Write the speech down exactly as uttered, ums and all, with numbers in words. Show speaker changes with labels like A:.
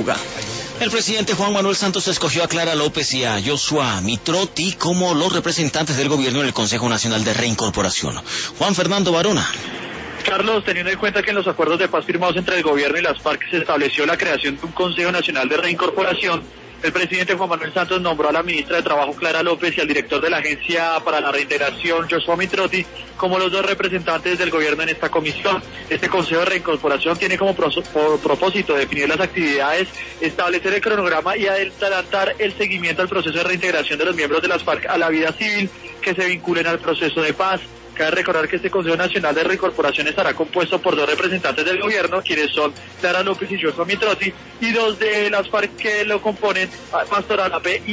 A: Buga. El presidente Juan Manuel Santos escogió a Clara López y a Joshua Mitrotti como los representantes del gobierno en el Consejo Nacional de Reincorporación. Juan Fernando Barona.
B: Carlos, teniendo en cuenta que en los acuerdos de paz firmados entre el gobierno y las FARC se estableció la creación de un Consejo Nacional de Reincorporación, el presidente Juan Manuel Santos nombró a la ministra de Trabajo Clara López y al director de la Agencia para la Reintegración Joshua Mitrotti como los dos representantes del gobierno en esta comisión. Este Consejo de Reincorporación tiene como pro por propósito definir las actividades, establecer el cronograma y adelantar el seguimiento al proceso de reintegración de los miembros de las FARC a la vida civil que se vinculen al proceso de paz. Cabe recordar que este Consejo Nacional de Reincorporación estará compuesto por dos representantes del gobierno, quienes son Clara López y Joshua Mitrotti, y dos de las FARC que lo componen, Pastor Arape y